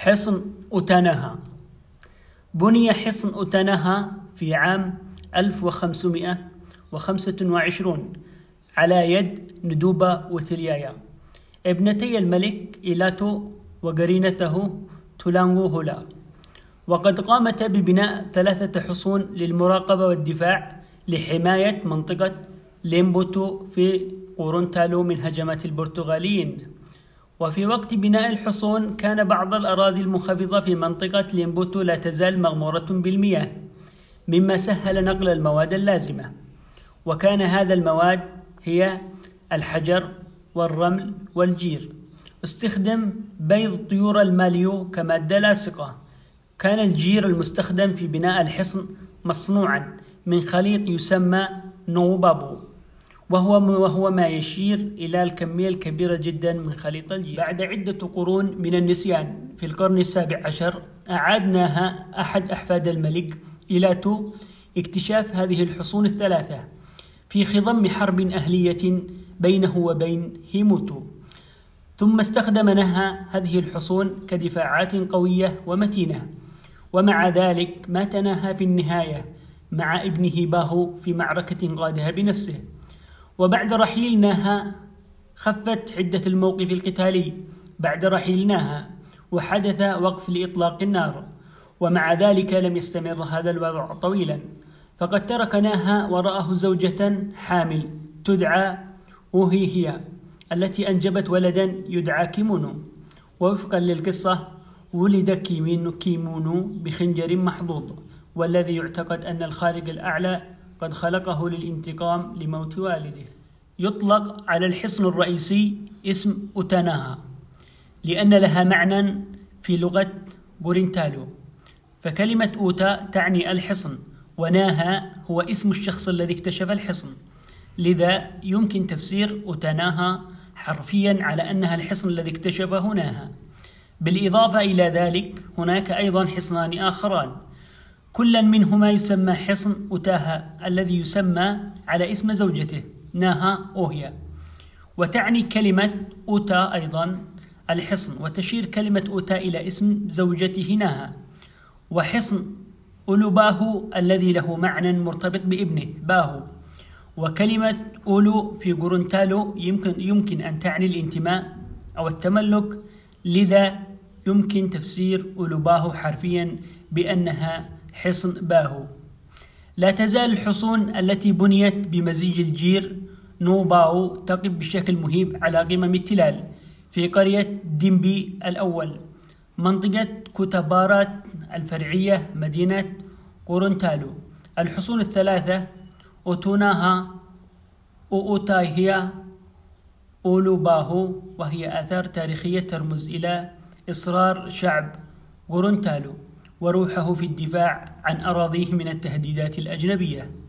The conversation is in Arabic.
حصن أوتاناها. بني حصن أوتاناها في عام 1525 على يد ندوبة وتليايا ابنتي الملك إيلاتو وقرينته تولانغو هولا، وقد قامتا ببناء 3 حصون للمراقبة والدفاع لحماية منطقة ليمبوتو في غورونتالو من هجمات البرتغاليين. وفي وقت بناء الحصون كان بعض الأراضي المنخفضة في منطقة ليمبوتو لا تزال مغمورة بالمياه، مما سهل نقل المواد اللازمة، وكان هذا المواد هي الحجر والرمل والجير. استخدم بيض طيور الماليو كمادة لاصقة. كان الجير المستخدم في بناء الحصن مصنوعا من خليط يسمى نوبابو، وهو ما يشير إلى الكمية الكبيرة جدا من خليط الجير. بعد عدة قرون من النسيان في القرن السابع عشر أعادناها أحد أحفاد الملك إيلاتو اكتشاف هذه الحصون الثلاثة في خضم حرب أهلية بينه وبين هيموتو، ثم استخدمناها هذه الحصون كدفاعات قوية ومتينة، ومع ذلك ماتناها في النهاية مع ابنه باهو في معركة قادها بنفسه. وبعد رحيلناها خفت حدة الموقف القتالي بعد رحيلناها، وحدث وقف لإطلاق النار، ومع ذلك لم يستمر هذا الوضع طويلا، فقد تركناها وراءه زوجة حامل تدعى هي التي أنجبت ولدا يدعى كيمونو. ووفقا للقصة ولد كيمونو بخنجر محظوظ، والذي يعتقد أن الخالق الأعلى قد خلقه للانتقام لموت والده. يطلق على الحصن الرئيسي اسم أوتاناها لأن لها معنى في لغة غورينتالو، فكلمة أوتا تعني الحصن، وناها هو اسم الشخص الذي اكتشف الحصن، لذا يمكن تفسير أوتاناها حرفيا على أنها الحصن الذي اكتشفه ناها. بالإضافة إلى ذلك هناك أيضا حصنان آخران، كلا منهما يسمى حصن أوتاها الذي يسمى على اسم زوجته ناها أوهيا، وتعني كلمة أوتا أيضا الحصن، وتشير كلمة أوتا إلى اسم زوجته ناها. وحصن أولو باهو الذي له معنى مرتبط بابنه باهو، وكلمة أولو في غورونتالو يمكن أن تعني الانتماء أو التملك، لذا يمكن تفسير أولو باهو حرفيا بأنها حصن باهو. لا تزال الحصون التي بنيت بمزيج الجير نوباو تقف بشكل مهيب على قمم التلال في قرية ديمبي الأول، منطقة كوتابارات الفرعية مدينة غورونتالو. الحصون الثلاثة أوتوناها أوتاهيا أولو باهو، وهي آثار تاريخية ترمز إلى إصرار شعب غورونتالو وروحه في الدفاع عن أراضيه من التهديدات الأجنبية.